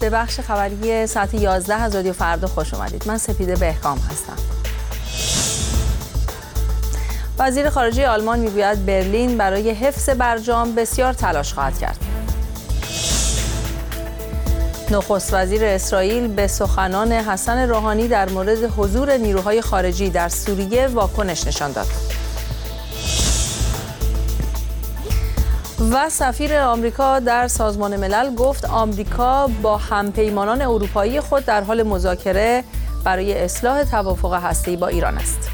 به بخش خبری ساعت 11 از رادیو فردا خوش اومدید. من سپیده بهکام هستم. وزیر خارجه آلمان میگوید برلین برای حفظ برجام بسیار تلاش خواهد کرد. نخست وزیر اسرائیل به سخنان حسن روحانی در مورد حضور نیروهای خارجی در سوریه واکنش نشان داد. و سفیر آمریکا در سازمان ملل گفت آمریکا با همپیمانان اروپایی خود در حال مذاکره برای اصلاح توافق هسته‌ای با ایران است.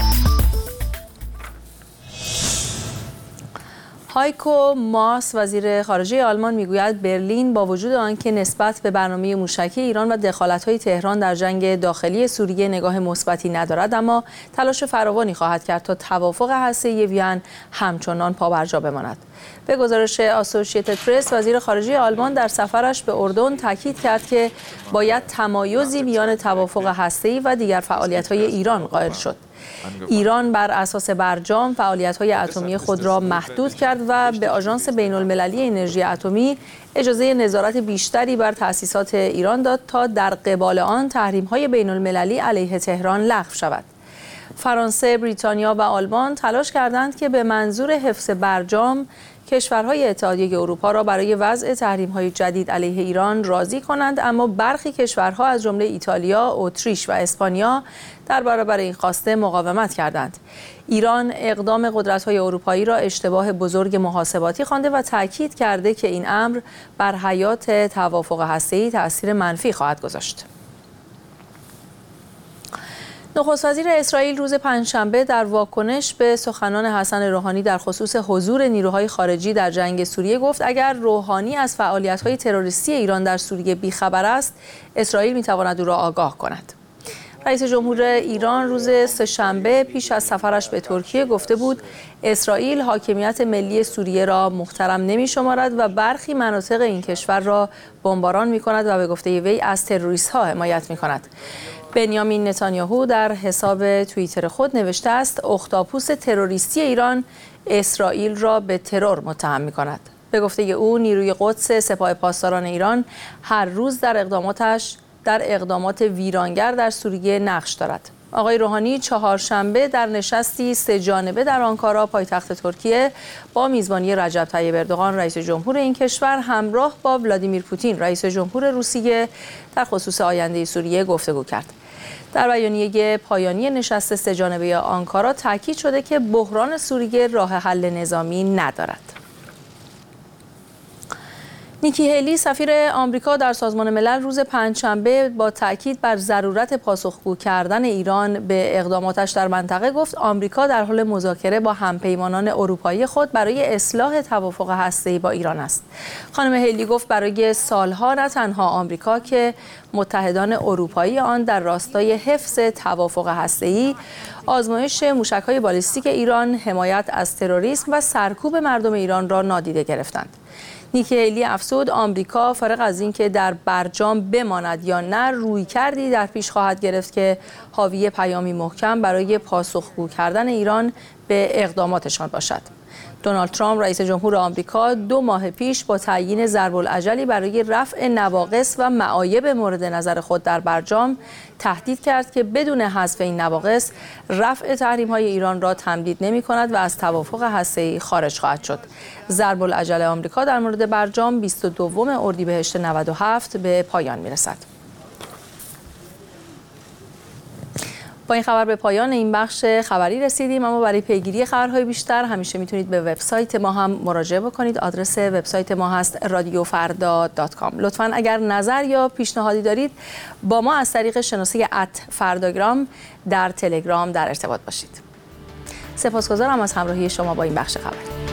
هایکو ماس وزیر خارجه آلمان میگوید برلین با وجود آنکه نسبت به برنامه موشکی ایران و دخالت‌های تهران در جنگ داخلی سوریه نگاه مثبتی ندارد، اما تلاش فراوانی خواهد کرد تا توافق هسته‌ای وین همچنان پابرجا بماند. به گزارش آسوشییتد پرس، وزیر خارجه آلمان در سفرش به اردن تاکید کرد که باید تمایزی میان توافق هسته‌ای و دیگر فعالیت‌های ایران قائل شد. ایران بر اساس برجام فعالیت‌های اتمی خود را محدود کرد و به آژانس بین‌المللی انرژی اتمی اجازه نظارت بیشتری بر تأسیسات ایران داد تا در قبال آن تحریم‌های بین‌المللی علیه تهران لغو شود. فرانسه، بریتانیا و آلمان تلاش کردند که به منظور حفظ برجام کشورهای اتحادیه اروپا را برای وضع تحریم‌های جدید علیه ایران راضی کنند، اما برخی کشورها از جمله ایتالیا، اتریش و اسپانیا در برابر این خواسته مقاومت کردند. ایران اقدام قدرت‌های اروپایی را اشتباه بزرگ محاسباتی خوانده و تاکید کرده که این امر بر حیات توافق هسته‌ای تأثیر منفی خواهد گذاشت. نخست وزیر اسرائیل روز پنجشنبه در واکنش به سخنان حسن روحانی در خصوص حضور نیروهای خارجی در جنگ سوریه گفت اگر روحانی از فعالیت‌های تروریستی ایران در سوریه بی‌خبر است، اسرائیل می‌تواند او را آگاه کند. رئیس جمهور ایران روز سه‌شنبه پیش از سفرش به ترکیه گفته بود اسرائیل حاکمیت ملی سوریه را محترم نمی‌شمارد و برخی مناطق این کشور را بمباران می‌کند و به گفته وی از تروریست‌ها حمایت می‌کند. بنیامین نتانیاهو در حساب توییتر خود نوشته است اختاپوس تروریستی ایران اسرائیل را به ترور متهم می‌کند. به گفته او نیروی قدس سپاه پاسداران ایران هر روز در اقدامات ویرانگر در سوریه نقش دارد. آقای روحانی چهارشنبه در نشستی سه‌جانبه در آنکارا پایتخت ترکیه با میزبانی رجب طیب اردوغان رئیس جمهور این کشور همراه با ولادیمیر پوتین رئیس جمهور روسیه در خصوص آینده سوریه گفتگو کرد. در بیانیه پایانی نشست سه‌جانبه آنکارا تاکید شده که بحران سوریه راه حل نظامی ندارد. نیکی هیلی سفیر آمریکا در سازمان ملل روز پنجشنبه با تاکید بر ضرورت پاسخگو کردن ایران به اقداماتش در منطقه گفت آمریکا در حال مذاکره با همپیمانان اروپایی خود برای اصلاح توافق هسته‌ای با ایران است. خانم هیلی گفت برای سالها نه تنها آمریکا که متحدان اروپایی آن در راستای حفظ توافق هسته‌ای، آزمایش موشک‌های بالیستیک ایران، حمایت از تروریسم و سرکوب مردم ایران را نادیده گرفتند. نیکی هیلی افزود آمریکا فارغ از اینکه در برجام بماند یا نه رویکردی در پیش خواهد گرفت که حاوی پیامی محکم برای پاسخگو کردن ایران به اقداماتشان باشد. دونالد ترامپ رئیس جمهور آمریکا 2 ماه پیش با تعیین ضرب‌العجلی برای رفع نواقص و معایب مورد نظر خود در برجام تهدید کرد که بدون حذف این نواقص رفع تحریم‌های ایران را تمدید نمی‌کند و از توافق هسته‌ای خارج خواهد شد. ضرب‌العجل آمریکا در مورد برجام 22 اردیبهشت 97 به پایان می‌رسد. با این خبر به پایان این بخش خبری رسیدیم، اما برای پیگیری خبرهای بیشتر همیشه میتونید به وبسایت ما هم مراجعه بکنید. آدرس وبسایت ما هست radiofarda.com. لطفاً اگر نظر یا پیشنهادی دارید با ما از طریق شناسه @فرداگرام در تلگرام در ارتباط باشید. سپاسگزارم از همراهی شما با این بخش خبری.